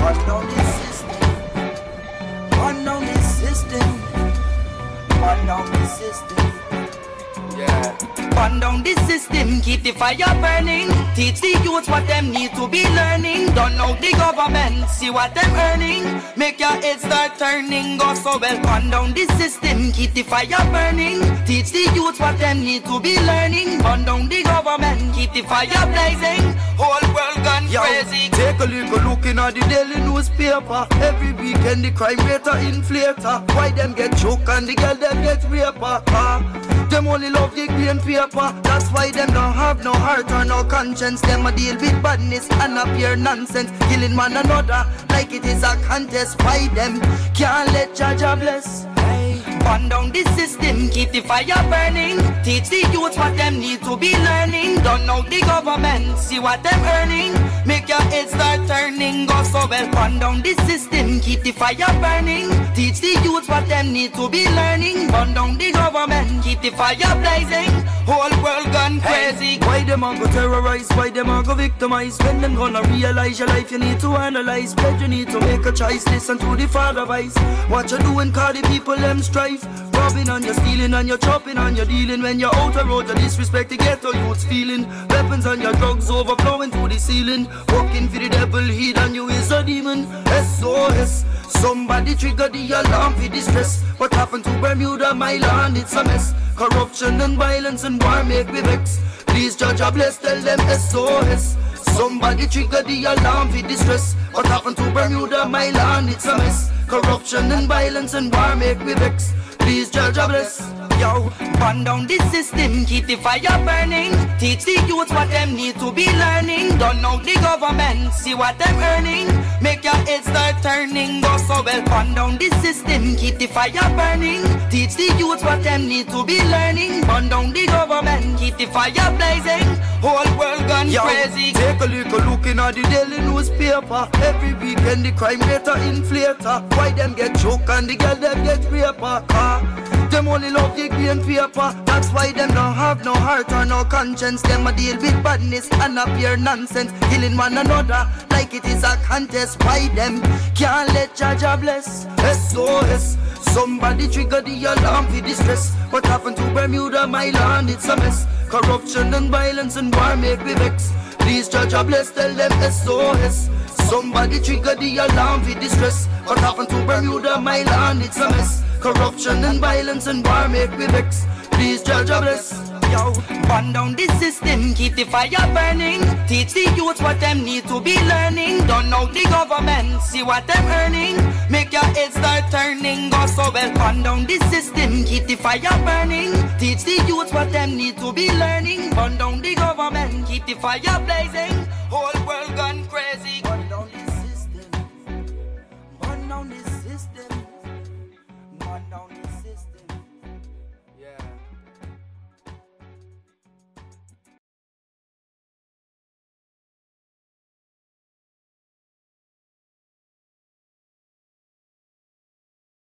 Burn down this system. Burn down this system. Burn down this system. Yeah. Burn down this system, keep the fire burning. Teach the youth what them need to be learning. Don't know the government, see what them earning. Make your head start turning, go so well. Burn down this system, keep the fire burning. Teach the youth what them need to be learning. Burn down the government, keep the fire blazing. Whole world gone crazy. Take a look in at the daily newspaper. Every weekend the crime rate a inflator. Why them get choked and the girl them get raper? Them only love the green paper. That's why them don't have no heart or no conscience. Them a deal with badness and a pure nonsense. Killing one another like it is a contest. Why them can't let Jaja bless? Burn down the system, keep the fire burning. Teach the youth what them need to be learning. Don't know the government, see what them earning. Make your head start turning, go so well. Burn down the system, keep the fire burning. Teach the youth what them need to be learning. Burn down the government, keep the fire blazing. Whole world gone crazy. Why them a go terrorize, why them a go victimize? When them gonna realize your life you need to analyze. But you need to make a choice, listen to the father voice. What you doing, call the people them strive. Robbing and you're stealing and you're chopping and you're dealing. When you're out the road, you disrespect the ghetto youths feeling. Weapons and your drugs overflowing to the ceiling. Walking for the devil, he than you is a demon. SOS, somebody trigger the alarm for distress. What happened to Bermuda, my land, it's a mess. Corruption and violence and war make me vex. Please judge or bless, tell them SOS. Somebody trigger the alarm for distress. What happened to Bermuda, my land, it's a mess. Corruption and violence and war make me vex. Please judge or bless. Yo, burn down this system, keep the fire burning. Teach the youth what them need to be learning. Don't know the government, see what them earning. Make your head start turning, go so well. Burn down this system, keep the fire burning. Teach the youth what them need to be learning. Burn down the government, keep the fire blazing. Whole world gone crazy. Take a look in at the daily newspaper. Every weekend the crime rate a inflator. Why them get choked and the girl them get raper? Them only love the green paper. That's why them don't have no heart or no conscience. Them a deal with badness and a pure nonsense. Killing one another like it is a contest. Why them can't let Jaja bless? SOS, somebody trigger the alarm for distress. What happened to Bermuda, my land, it's a mess. Corruption and violence and war make me vex. Please Jaja bless, tell them SOS. Somebody trigger the alarm for distress. What happened to Bermuda, my land, it's a mess. Corruption and violence and war make me vex. Please judge or bless. Yo, burn down this system, keep the fire burning. Teach the youth what them need to be learning. Don't know the government, see what them earning. Make your head start turning, go so well. Burn down this system, keep the fire burning. Teach the youth what them need to be learning. Burn down the government, keep the fire blazing.